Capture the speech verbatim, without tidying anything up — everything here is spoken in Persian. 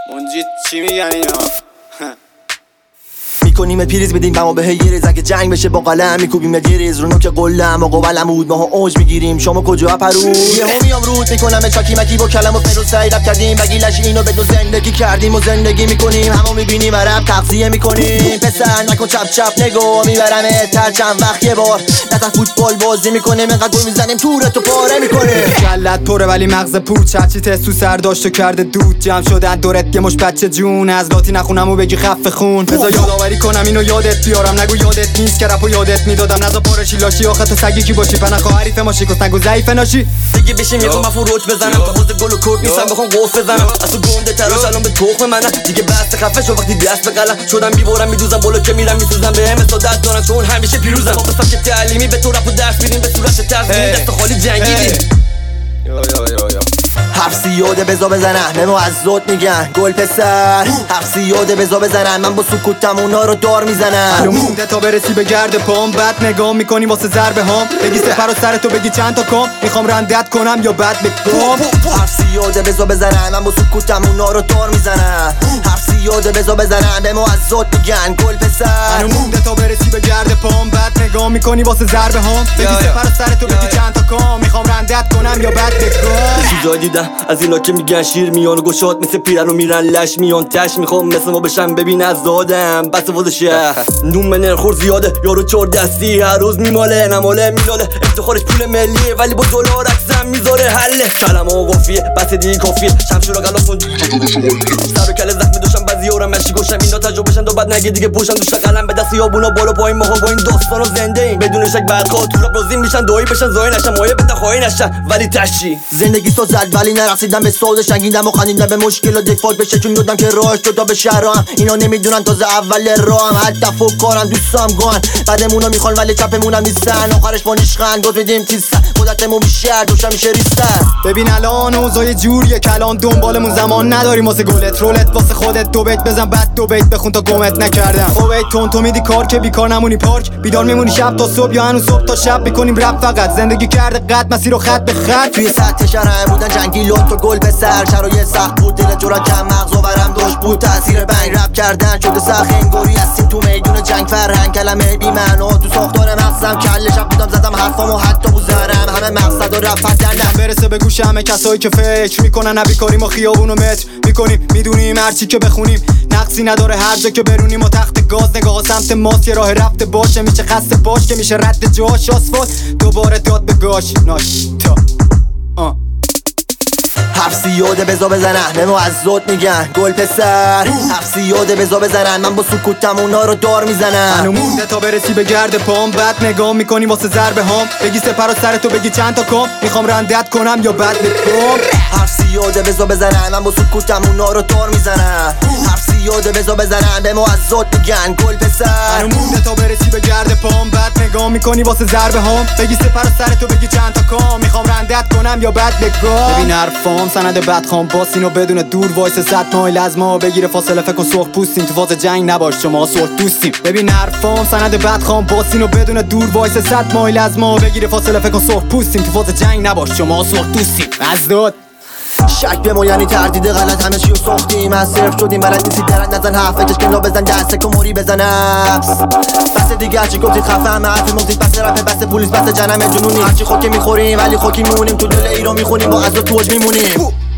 منجی چی میگن اینا؟ میکنیم پیریز بدیم و ما به هیریز اگه جنگ بشه با قلم میکوبیم گریز رو نوک قلم و قبلم بود ماها اوج میگیریم شما کجا پرو یه همیام رود میکنم چاکی مکی با کلم و فروز سعی رب کردیم بگیلش اینو بدون زندگی کردیم و زندگی میکنیم همو میبینیم عرب تغذیه میکنیم پسر نکن چپ چپ نگو میبرم تر چند وقت یه بار نتا فوتبال بازی میکنیم اینقدر گل میزنیم تورتو پاره میکنیم کلت پره ولی مغز پوچ هرچی تستو سر داشت و کرده دود جمع شدن دورت یه مش بچه جون از لاتی نخونم و بگی خف خون بذار یادآوری کنم اینو یادت بیارم نگو یادت نیست که رپو یادت میدادم نذار پارشی لاشی آخه تو سگی کی باشی پنخ حریف ماشی کس نگو ضعیف ناشی دیگه بشیم میخوام مفروج بزنم تا حوض گل و کرد نیستم بخوام قف بزنم از تو گنده تراش الان به تخم منم دیگه بس خفه شو وقتی دست به قلم شدم میبرم میدوزم بالا که میرم میسوزم به هم استعداد دارم چون همیشه پیروزم با قصه که تعلیمی به تو رپو درس میدیم به صورت تزمین دست خالی جنگیدیم یا یا یا یا حفظی یاده بزا بزنم به ما از زود میگن گل پسر حفظی یاده بزا بزنم من با سکوتم اونا رو دار میزنم الو مونده تا برسی به گرد پام بعد نگاه میکنی واسه ضربه هام بگی سپر و سر تو بگی چند تا کام میخوام رندت کنم یا بعد بگم حفظی یاده بزا بزنم من با سکوتم اونا رو دار میزنم حفظی یاده بزا بزنم به ما از زود میگن گل پسر الو مونده تا برسی به گرد پام بعد نگاه میکنی واسه ضربه هام بگی سپر و سر تو بگی چند تا کام میخوام رندت کنم یا بعد بگم چیزای دیدم از اینا که میگن شیر میان و گشاد مثل پیرن و میرن لش میان تش میخوام مثل ما بشم ببین از دادم بس وزشه نون منر خور زیاده یارو چهار دستی هر روز میماله نماله میلاله افتخارش پول ملیه ولی با دلار عکسم میذاره حله کلمه و قافیه بس دیگه کافیه شمشیر و غلاف سر و کله زخمی داشتم بعضی‌ها مشی گوشم اینا تجربهشن تا بعد نگه دیگه پوشم دوش قلم به دست یابونا بالا پایین ماها با این داستانو زنده ایم بدون شک بعد خاطر بازی میشن دایی بشن زای نشن مایه بده خواهی نشن ولی تشی زندگی تو زد ولی نرسیدم به سوز شنگیدم و خندیدم به مشکل و دفاع بشه چون دادم که راهش جدا به شهرام اینا نمیدونن تازه اول راهم حتی فکرم دوستام گان بعدمونو میخوان ولی چپمونم نیستن آخرش با نیشخند گفت میدیم تیستن قدرتمون بیشتر دوشم میشه ریستن ببین الان اوضاع جوریه کلان دنبالمون زمان نداریم واسه گلت رولت واسه خودت دو بیت بزن بعد دو بیت بخون تا گمت نکردم خب ای تون تو میدی کار که بیکار نمونی پارک بیدار میمونی شب تا صبح یا هنوز صبح تا شب میکنیم رپ فقط زندگی کرده قد مسیر و خط به خط توی سطح شهر بودن جنگی لطف و گل به سر شرایط سخت بود دل جورا کم مغز و برم داشت بود تاثیر بنگ رپ کردن شده سخت انگاری هستیم تو میدون جنگ فرهنگ کلمه بی معنا تو ساختار مغزم کله شب بودم زدم حرفامو حتی بوزرم همه مقصد و رفت درنم برسه به گوش همه کسایی که فکر میکنن نبیکاری ما خیابون و متر میکنیم میدونیم هرچی که بخونیم نقصی نداره هر جا که برونیم و تخت گاز نگاه سمت ماست یه راه رفته باشه میشه خسته باش که میشه رد جاش آسفالت دوباره داد به گاش ناش تا آه حفظی یاده بزا بزنم به ما از زود میگن گل پسر حفظی یاده بزا بزنم من با سکوتم اونا رو دار میزنم الو مونده تا برسی به گرد پام بعد نگاه میکنی واسه ضربه هام بگی سپر و سر تو بگی چند تا کام میخوام رندت کنم یا بعد بگم حفظی یاده بزا بزنم من با سکوتم اونا رو دار میزنم حفظی یاده بزا بزنم به ما از زود میگن گل پسر الو مونده تا برسی به گرد پام بعد نگاه میکنی واسه ضربه هام بگی سپر و سر تو بگی چند تا کام میخوام رندت کنم یا بعد بگم ببین حرفام سند بدخوام باس اینو بدون دور وایس صد مایل از ما بگیره فاصله فکر کن سرخ پوستیم تو فاز جنگ نباش شما سرخ دوستیم ببین حرفام سند بدخوام باس اینو بدون دور وایس صد مایل از ما بگیره فاصله فکر کن سرخ پوستیم تو فاز جنگ نباش شما سرخ دوستیم از داد شک به ما یعنی تردید غلط همه چیو ساختیم از صرف شدیم بلد نیستی درد نزن حرف بکش کنلا بزن دست کموری بزن نفس بس دیگه هرچی گفتید خفه همه حرف موزیک بس رفه بس پولیس بس جنم جنونی هرچی خاکی میخوریم ولی خاکی میمونیم تو دل ایران میخونیم با غذا تو اوج میمونیم